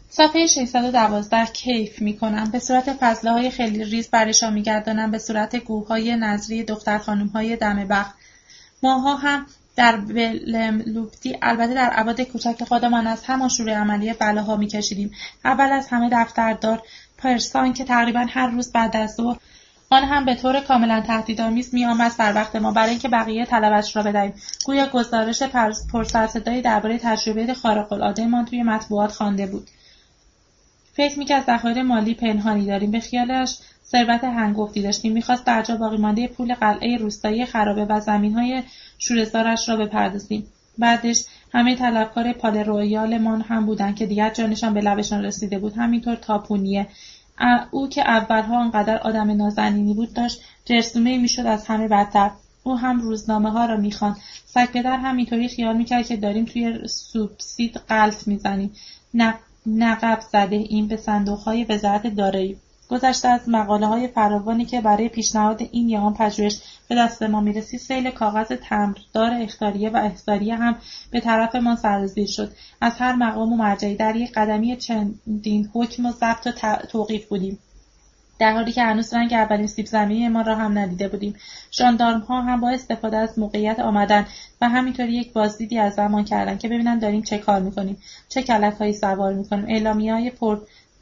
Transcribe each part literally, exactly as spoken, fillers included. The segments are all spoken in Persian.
صفحه ششصد و دوازده. کیف میکنم. به صورت فضله های خیلی ریز برشا میگردانم، به صورت گوهای نظری دختر خانم های دم بخت. ماها هم در بلملوپتی، البته در ابعاد کوچک خودمان، از همان شروع عملیه بلاها میکشیدیم. اول از همه دفتردار پرسان که تقریبا هر روز بعد از ظهر، آن هم به طور کاملا تهدیدآمیز می‌آمد سر وقت ما برای اینکه بقیه طلبش را بدهیم. گویا گزارش پرسرصدایی درباره تجربه خارق‌العاده‌مان توی مطبوعات خوانده بود. فکر می‌کرد ذخایر مالی پنهانی داریم. به خیالش ثروت هنگفتی داشتیم. می‌خواست در جا باقی مانده پول قلعه روستایی خرابه و زمین‌های شوره‌زارش را بپردازیم. بعدش همه طلبکار پال رویالمان هم بودند که دیگر جانشان به لبشان رسیده بود. همینطور تاپونیه. او که اولها آنقدر آدم نازنینی بود داشت جرثومه‌ای میشد از همه بدتر. او هم روزنامه ها را میخواند. سگ پدر هم اینطوری خیال میکرد که داریم توی سوبسید غلط میزنیم. نقب زده این به صندوق های وزارت دارایی. گذشته از مقاله های فراوانی که برای پیشنهاد این یا آن پژوهش به دست ما میرسید، سیل کاغذ تمبردار اخطاریه و احضاریه هم به طرف ما سرازیر شد. از هر مقام و مرجعی در یک قدمی چندین حکم و ضبط و توقیف بودیم، در حالی که هنوز رنگ اولین سیب زمینی ما را هم ندیده بودیم. ژاندارم ها هم با استفاده از موقعیت آمدن و همینطوری یک بازدیدی از زمان کردن که ببینن داریم چه کار میکنیم، چه کلک‌هایی سوار میکنیم. اعلامیه‌های پر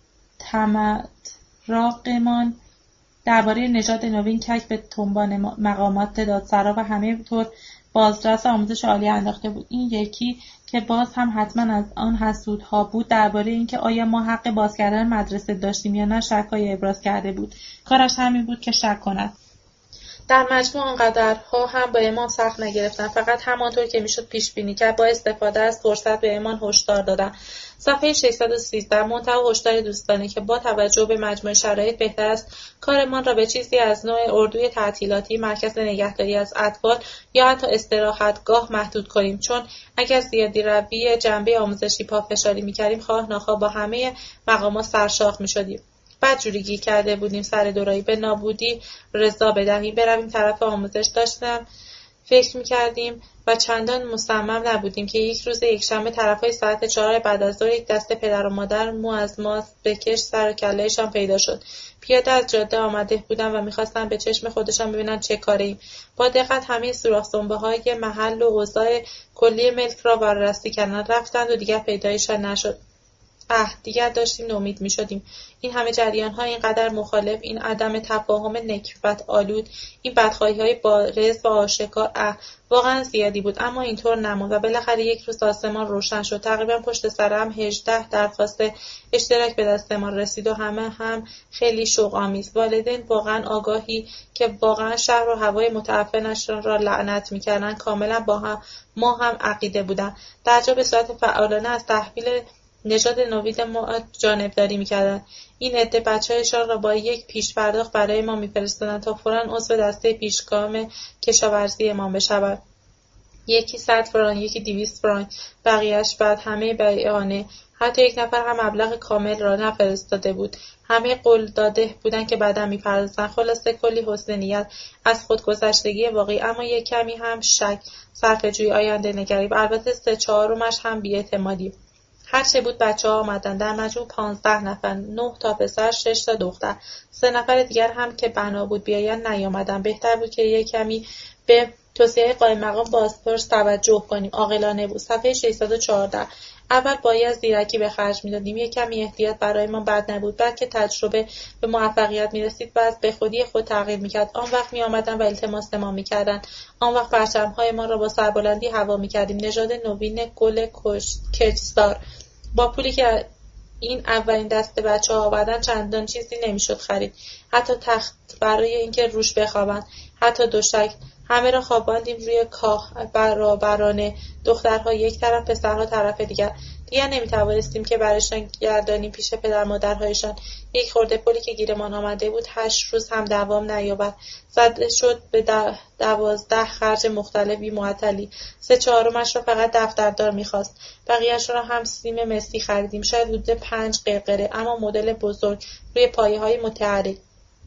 تمطراقمان درباره نژاد نوین کک به تنبان مقامات دادسرا و همه طور بازرس آموزش عالی انداخته بود. این یکی که باز هم حتما از آن حسودها بود، درباره اینکه آیا ما حق باز کردن مدرسه داشتیم یا نه شک‌های ابراز کرده بود. کارش همین بود که شک کند. در مجموع آنقدرها هم با امام سخت نگرفتن، فقط همانطور که میشد پیش بینی کرد با استفاده از فرصت به امام هشدار دادن. صفحه ششصد و سیزده. منتهی هشدار دوستانه که با توجه به مجموع شرایط بهتر است کارمان را به چیزی از نوع اردوی تعطیلاتی، مرکز نگهداری از اطفال یا حتی استراحتگاه محدود کنیم، چون اگر زیادی روی جنبه آموزشی پافشاری می‌کردیم خواه ناخواه با همه مقامات سرشاخ می‌شدیم. بعد جوری گیر کرده بودیم سر دورایی به نابودی رضا بدهیم برویم طرف آموزش. داشتم فکر می‌کردیم و چندان مصمم نبودیم که یک روز یکشنبه طرفای ساعت چهار بعد از ظهر یک دسته پدر و مادر مو از ما بکش سر و کله‌شان پیدا شد. پیاده از جاده آمده بودن و می‌خواستن به چشم خودشان ببینن چه کاریم. با دقت همه سوراخ سنبه‌های محل و اوضاع کلی ملک را بررسی کردند. رفتند و دیگر پیدایشان نشد. اه دیگر داشتیم نومید می شدیم. این همه جریان ها اینقدر مخالف، این عدم تفاهم نکبت آلود، این بدخواهی های بارز و آشکار، اه واقعا زیادی بود. اما اینطور نموند و بالاخره یک روز آسمان روشن شد. تقریبا پشت سر هم هجده درخواست اشتراک به دست ما رسید و همه هم خیلی شوق آمیز. والدین واقعا آگاهی که واقعا شهر و هوای متعفنشان را لعنت می‌کردن کاملا با هم ما هم عقیده بودند. در جا به صورت فعالانه از تحویل نژاد نوید ما جانبداری می‌کردند. این عده بچه‌هایشان را با یک پیش پرداخت برای ما می‌فرستادند تا فوراً عضو دسته پیشگام کشاورزی ما بشود. یکی صد فرانک، یکی دویست فرانک، بقیه‌اش بعد همه بیعانه. حتی یک نفر هم مبلغ کامل را نفرستاده بود. همه قول داده بودند که بعدا می‌پردازند. خلاصه کلی حسن نیت، از خودگذشتگی واقعی، اما یک کمی هم شک، صرفه‌جویی، آینده نگری و البته سه چهارمش هم بی‌اعتمادی. هر چه بود بچه ها آمدن. در مجموع پانزده نفر، نه تا پسر، شش تا دختر. سه نفر دیگر هم که بنا بود بیاین نیامدن. بهتر بود که یک کمی به توصیه قائم مقام بازپرس توجه کنیم. عاقلانه بود. صفحه ششصد و چهارده. اول باید زیرکی به خرج می‌دادیم. یک کمی احتیاط برای ما بد نبود. بعد که تجربه به موفقیت می‌رسید بعد به خودی خود تغییر می‌کرد. آن وقت می‌آمدن و التماس ما می‌کردن. آن وقت پرچم‌های ما را با سربلندی هوا می‌کردیم. نژاد نوین گل کچسار. با پولی که این اولین دسته بچه‌ها آوردن چندان چیزی نمی‌شد خرید. حتی تخت برای اینکه روش بخوابند، حتی دوشک. همه را خواباندیم روی کاه برابرانه، دخترها یک طرف، پسرها طرف دیگر. دیگر نمی‌توانستیم که برشان گردانیم پیش پدر مادرهایشان. یک خرده پولی که گیرمان آمده بود هشت روز هم دوام نیاورد. زده شد به دوازده خرج مختلفی معطلی. سه چهارمش را فقط دفتردار می‌خواست. بقیه‌اش را هم سیم مسی خریدیم. شاید حدود پنج قرقره، اما مدل بزرگ روی پایه‌های متحرک.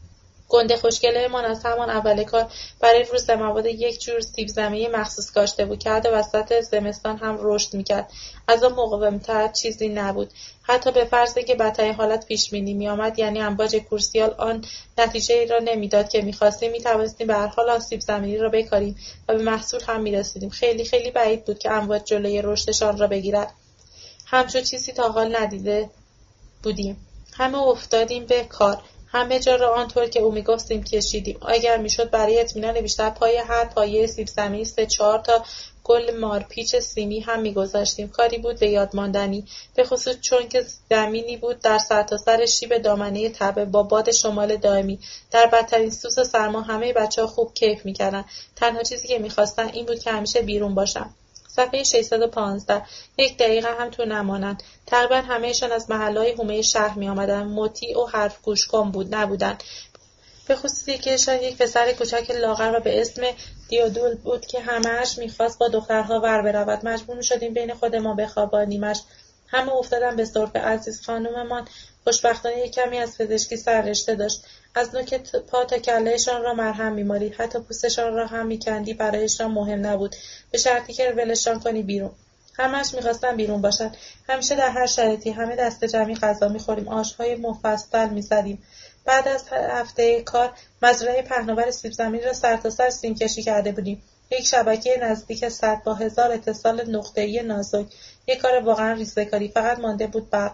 گنده خوشگله‌مان از همان اول کار برای روز مواد یک جور سیب زمینی مخصوص کاشته بود که حتی وسط زمستان هم رشد میکرد. از آن مقاوم‌تر چیزی نبود. حتی به فرض که بدترین حالت پیش بینی می‌آمد، یعنی امواج کورسیال آن نتیجه‌ای را نمیداد که می‌خواستیم، می‌توانستیم به هر حال آن سیب زمینی را بکاریم و به محصول هم می‌رسیدیم. خیلی خیلی بعید بود که امواج جلوی رشدشان را بگیرد. همچون چیزی تا حال ندیده بودیم. همه افتادیم به کار. همه جا را آنطور که او میگفت سیم کشیدیم. اگر میشد برای اطمینان بیشتر پای هر پایه سیب زمینی سه چهار تا گل مارپیچ سیمی هم میگذاشتیم. کاری بود به یاد ماندنی، به خصوص چون که زمینی بود در سرتاسر شیب دامنه تپه با باد شمال دائمی. در بدترین سوز و سرما همه بچه‌ها خوب کیف میکردن. تنها چیزی که میخواستن این بود که همیشه بیرون باشن. صفحه ششصد و پانزده. یک دقیقه هم تو نمانند. تقریبا همهشان از محله‌های حومه شهر می آمدند. مطیع و حرف گوش کن بود نبودند. به خصوص یکیشان یک پسر کوچک لاغر و به اسم دیودول بود که همه‌اش می‌خواست با دخترها ور برود. مجبور شدیم بین خودمان بخوابانیمش. همه افتادن به سرفه. عزیز خانوممان خوشبختانه یک کمی از پزشکی سررشته داشت. از نوک پا تا کلهشان را مرهم می‌مالید. حتی پوستشان را هم می‌کندی برایشان مهم نبود، به شرطی که ولشان کنی بیرون. همه‌اش می‌خواستن بیرون باشن. همیشه در هر شرایطی همه دست جمعی غذا می‌خوریم، آش‌های مفصل می‌زدیم. بعد از هفته کار مزرعه پهناور سیب زمینی را سرتاسر سیم کشی کرده بودیم. یک شبکه نزدیک صد با هزار اتصال نقطه‌ای نازک. یک کار واقعا ریزه‌کاری. فقط مانده بود برق.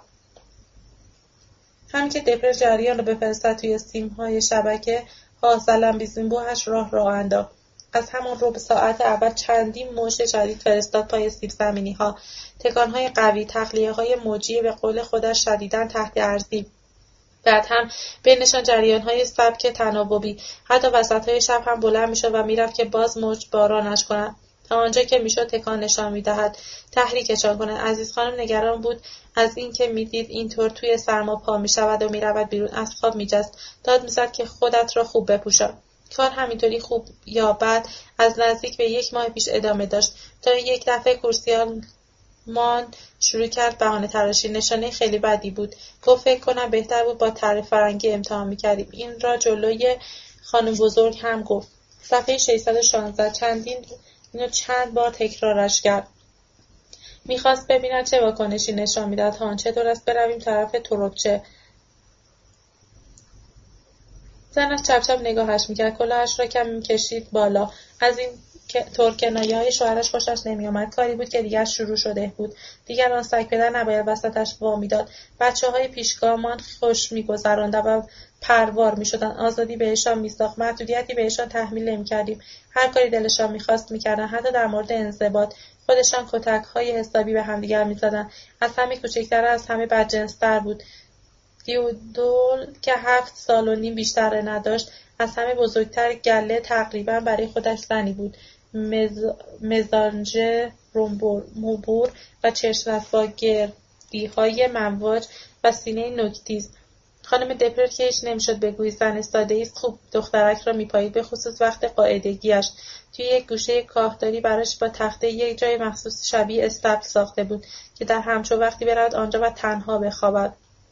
همین که دپر جریان را بفرستد توی سیم‌های شبکه، ها زلم بیزینبوهش راه راه انداخت. از همان ربع ساعت اول چندین موش جدید فرستاد پای سیب زمینی‌ها. تکان‌های قوی، تخلیه‌های موجی به قول خودش شدیداً تحت ارزی. بعد هم بینشان جریان‌های سبک تناوبی. حتی وسط‌های شب هم بلند می‌شد و می‌رفت که باز موج بارانش کند. تا آنجا که میشد تکانشان می‌دهد، تحریکشان کند. عزیز خانم نگران بود از این که می‌دید اینطور توی سرما پا می‌شود و می‌رود بیرون. از خواب می‌جست. داد می‌زد که خودت را خوب بپوشان. کار همینطوری خوب یا بد از نزدیک به یک ماه پیش ادامه داشت تا یک دفعه کورسیال مان شروع کرد بهانه تراشی. نشانه خیلی بدی بود. گفت فکر کنم بهتر بود با تعریف فرنگی امتحان می‌کردیم. این را جلوی خانم بزرگ هم گفت. صفحه ششصد و شانزده. چندین اینو چند بار تکرارش کرد. میخواست ببیند چه واکنشی نشان میداد. هان چطور است برویم طرف تربچه؟ زنش چپ چپ نگاهش میکرد. کلاهش را کمی کشید بالا. از این ترکنایه‌های شوهرش خوشش نمی‌آمد. کاری بود که دیگر شروع شده بود. دیگر آن سگ پدر نباید وسطش وا می‌داد. بچه‌های پیشگامان خوش می‌گذراندند و پروار می‌شدند. آزادی بهشان می‌ساخت. محدودیتی بهشان تحمیل نمی‌کردیم. هر کاری دلشان می‌خواست می‌کردند. حتی در مورد انضباط خودشان کتک‌های حسابی به همدیگر می‌زدند. از همه کوچکتر، از همه بدجنس‌تر بود. دیودول که هفت سال و نیم بیشتر نداشت، از همه بزرگتر گله تقریبا برای خودش زنی بود. مز... مزانژه موبور و چشمت با گردیهای ممواج و سینه نوک‌تیز. خانم دپر که هیچ نمیشد بگویی زن ساده ایست، خوب دخترک را میپایید، به خصوص وقت قاعدگیش. توی یک گوشه کاهداری براش با تخته یک جای مخصوص شبیه استبل ساخته بود که در همچو وقتی برود آنجا و تنها بخوابد.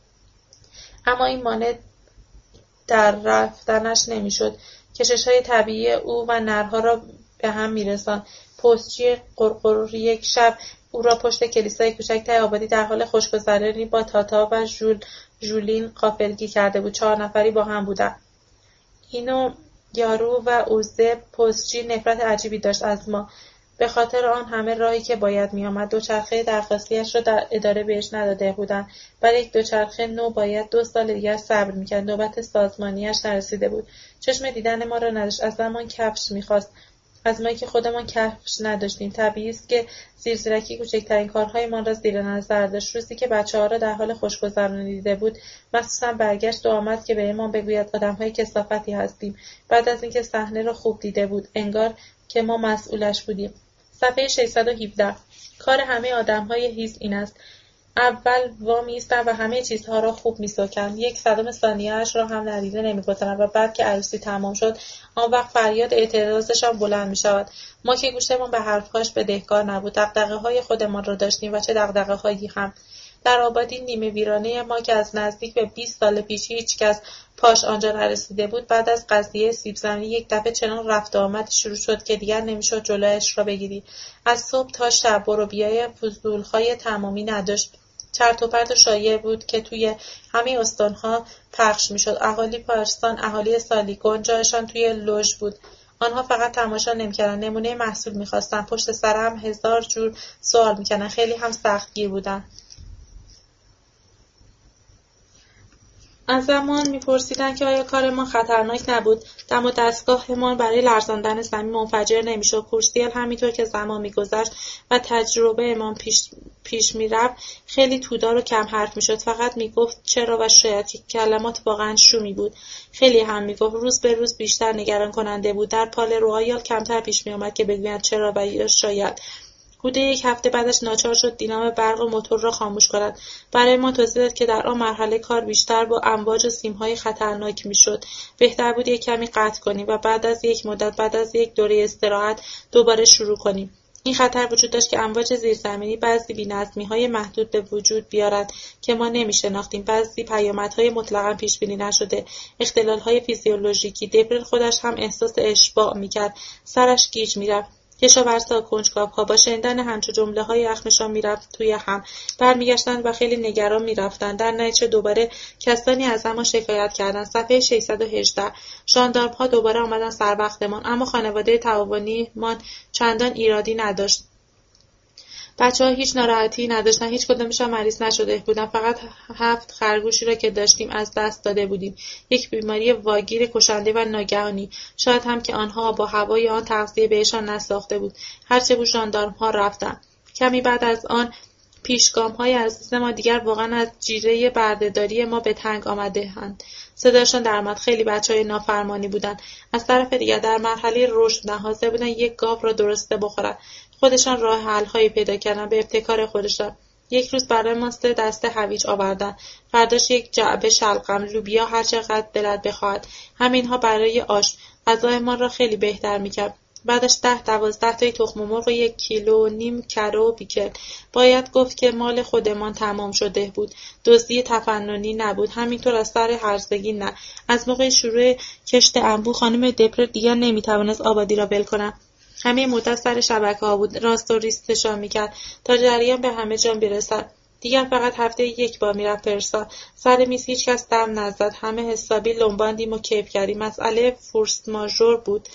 اما این مانع در رفتنش نمیشد. کشش‌های طبیعی او و نرها را به هم میرساند. پستچی قرقر یک شب او را پشت کلیسای کوچک ته آبادی در حال خوشگذرانی با تاتا و ژول ژولین غافلگیر کرده بود. چهار نفری با هم بودند. اینو یارو و اوزه. پستچی نفرت عجیبی داشت از ما، به خاطر آن همه راهی که باید می‌آمد. دوچرخه درخواستی‌اش را در اداره بهش نداده بودند. برای یک دوچرخه نو باید دو سال دیگر صبر می‌کرد. نوبت سازمانی‌اش نرسیده بود. چشم دیدن ما را نداشت. از زمان کفش می‌خواست. از ما که خودمان کفش نداشتیم. طبیعی است که زیرزیرکی کوچکترین کارهایمان را زیر نظر داشت. روزی که بچه‌ها را در حال خوشگذرانی دیده بود، مخصوصا برگشت و آمد که بهمان بگوید آدم‌های کثافتی هستیم. بعد از اینکه صحنه را خوب دیده بود، انگار که ما مسئولش بودیم. صفحه ششصد و هفده. کار همه آدم‌های هیز این است: اول وامی ایستند و همه چیزها را خوب می‌سوکند. یک صدم ثانیه‌اش را هم ندیده نمی‌گذارند و بعد که عروسی تمام شد، آن وقت فریاد اعتراضشان بلند می‌شود. ما که گوشمان به حرف‌هاش بدهکار نبود. دغدغه‌های خودمان را داشتیم و چه دغدغه‌هایی هم. در آبادی نیمه ویرانه ما که از نزدیک به بیست سال پیش هیچ کس پاش آنجا نرسیده بود، بعد از قضیه سیب زمینی یک دفعه چنان رفت و آمد شروع شد که دیگر نمیشد جلویش را بگیری. از صبح تا شب برو بیای فضولهای تمامی نداشت. چرت و پرت شایع بود که توی همه استانها پخش میشد. اهالی پارسان، اهالی سالیکن جایشان توی لوژ بود. آنها فقط تماشا نمی‌کردند، نمونه محصول می‌خواستند. پشت سر هم هزار جور سوال می‌کردند. خیلی هم سختگیر بودند. از زمان می‌پرسیدند که آیا کارمان خطرناک نبود. دم و دستگاهمان برای لرزاندن زمین منفجر نمی‌شد. کورسیل همینطور که زمان می‌گذشت و تجربه‌مان پیش پیش می‌رفت خیلی تودار و کم حرف می‌شد. فقط می‌گفت چرا و شاید که کلمات واقعاً شومی بود. خیلی هم می‌گفت. روز به روز بیشتر نگران کننده بود. در پال رویال کمتر پیش می‌آمد که بگوید چرا و یا شاید. حدود یک هفته بعدش ناچار شد دینام برق و موتور را خاموش کند. برای ما توضیح داد که در آن مرحله کار بیشتر با امواج و سیم‌های خطرناک می‌شد. بهتر بود یک کمی قطع کنیم و بعد از یک مدت، بعد از یک دوره استراحت، دوباره شروع کنیم. این خطر وجود داشت که امواج زیرزمینی بعضی بی‌نظمی‌های محدود به وجود بیارد که ما نمی‌شناختیم، بعضی پیامدهای مطلقاً پیش‌بینی نشده، اختلال‌های فیزیولوژیکی. دپرل خودش هم احساس اشباع می‌کرد. سرش گیج می‌رفت. کشاورزها، کنجکاوها با شنیدن همچو جمله‌های اخمشان می‌رفت توی هم، برمیگشتند و خیلی نگران می‌رفتند. در نتیجه دوباره کسانی از ما شکایت کردند. صفحه ششصد و هجده. ژاندارم‌ها دوباره آمدند سر وقتمان، اما خانواده تعاونیمان چندان ایرادی نداشت. بچه‌ها هیچ ناراحتی نداشتن، هیچ کدامشان مریض نشده بودند. فقط هفت خرگوشی را که داشتیم از دست داده بودیم. یک بیماری واگیر کشنده و ناگهانی. شاید هم که آنها با هوای آن تغذیه بهشان نساخته بود. هرچه بود ژاندارم‌ها رفتند. کمی بعد از آن پیشگام‌های عزیز ما دیگر واقعا از جیره بردهداری ما به تنگ آمده‌اند. صداشان درآمد. خیلی بچه‌های نافرمانی بودند. از طرف دیگر در مرحله رشد بودند. حاضر بودند یک گاو را درسته بخورند. خودشان راه حل‌هایی پیدا کردند به ابتکار خودشان. یک روز برای ما سه دسته هویج آوردند. فرداش یک جعبه شلغم، لوبیا، هر چقدر دلت بخواهد. همین‌ها برای آش. غذایمان را خیلی بهتر می‌کرد. بعدش ده دوازده تای تخم مرغ و یک کیلو و نیم کره و بیکل. باید گفت که مال خودمان تمام شده بود. دزدی تفننی نبود. همینطور از سر هرزگی نه. از موقع شروع کشت انبوه خانم دپرل دیگر نمی‌توانست آبادی را ول کند. همه مدت سر شبکه‌ها بود. راست و ریستشان می‌کرد تا جریان به همه جان برسد. دیگر فقط هفته یک بار می‌رفت پرسا. سر میز هیچ کس دم نزد. همه حسابی لنباندیم و کیف کردیم. مسئله فورس ماژور بود.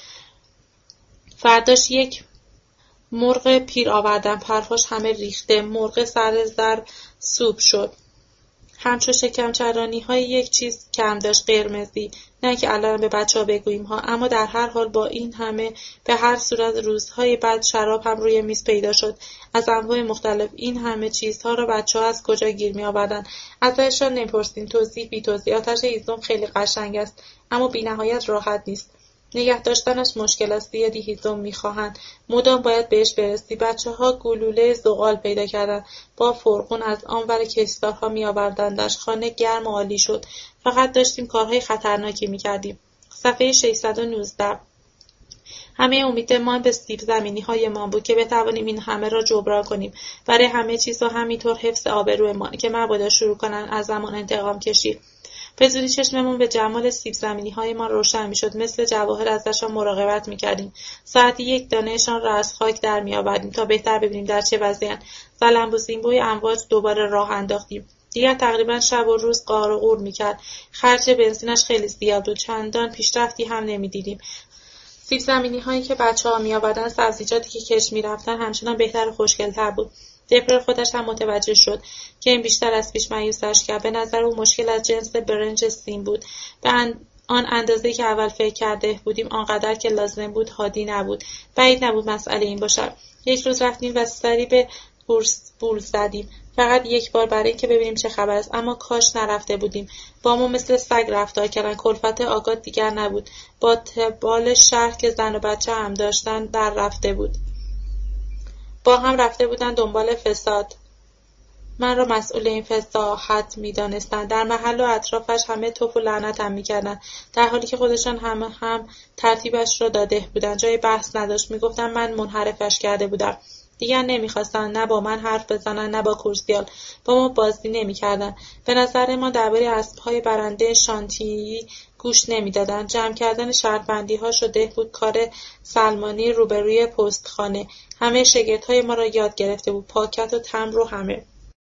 فرداش یک مرغ پیر آوردن، پرهاش همه ریخته. مرغ سر زر سوپ شد. همچو شکمچرانی های یک چیز کم داشت، قرمزی. نه که الان به بچه ها بگوییم ها، اما در هر حال با این همه به هر صورت روزهای بعد شراب هم روی میز پیدا شد. از انواع مختلف. این همه چیزها را بچه ها از کجا گیر می آوردن؟ ازشان نپرسیم. توضیح بی توضیح. آتش هیزم خیلی قشنگ است، اما بی نهایت راحت نیست. نگه داشتنش مشکل است. زیادی هیزم میخواهند. مدام باید بهش برسی. بچه ها گلوله زغال پیدا کردند. با فرقون از آنور کشتارها می آوردندش. خانه گرم و عالی شد. فقط داشتیم کارهای خطرناکی میکردیم. صفحه ششصد و نوزده. همه امیدمان به سیب زمینی های ما بود که بتوانیم این همه را جبران کنیم. برای همه چیز و همینطور حفظ آبرومان که مبادا شروع کنند از زمان انتقام کشی. به زودی چشممون به جمال سیب زمینی های ما روشن می شد. مثل جواهر ازشان مراقبت می کردیم. ساعتی یک دانهشان را از خاک در می آوردیم تا بهتر ببینیم در چه وضعی‌اند. زلنب و زینبوی امواج دوباره راه انداختیم. دیگر تقریبا شب و روز قار و قور می کرد. خرج بنزینش خیلی زیاد بود. چندان پیشرفتی هم نمی دیدیم. سیب زمینی هایی که بچه ها می آوردن، سبزیجاتی که کش می رفتن همچنان بهتر و خوشگل‌تر بود. دپرل خودش هم متوجه شد که این بیشتر از پیش مایوسش کرد. به نظر او مشکل از جنس برنج سیم بود. به آن اندازه‌ای که اول فکر کرده بودیم آنقدر که لازم بود حادی نبود. بعید نبود مسئله این باشد. یک روز رفتیم و سری به بورس بول زدیم. فقط یک بار برای اینکه ببینیم چه خبر است، اما کاش نرفته بودیم. با ما مثل سگ رفتار کردن. کلفت آگاه دیگر نبود. با تبال شهر که زن و بچه هم داشتن در رفته بود. با هم رفته بودند دنبال فساد. من را مسئول این فضاحت می‌دانستند. در محل و اطرافش همه توف و لعنتم می‌کردند، در حالی که خودشان همه هم ترتیبش را داده بودند. جای بحث نداشت. می‌گفتند من منحرفش کرده بودم. دیگر نمیخواستند نه با من حرف بزنند نه با کورسیال. با ما بازی نمیکردند. به نظر ما درباره اسبهای برنده شانتیایی گوش نمیدادند. جمع کردن شرطبندی‌ها شده بود کار سلمانی روبروی پستخانه. همه شگفت‌های ما را یاد گرفته بود. پاکت و تمبر و همه.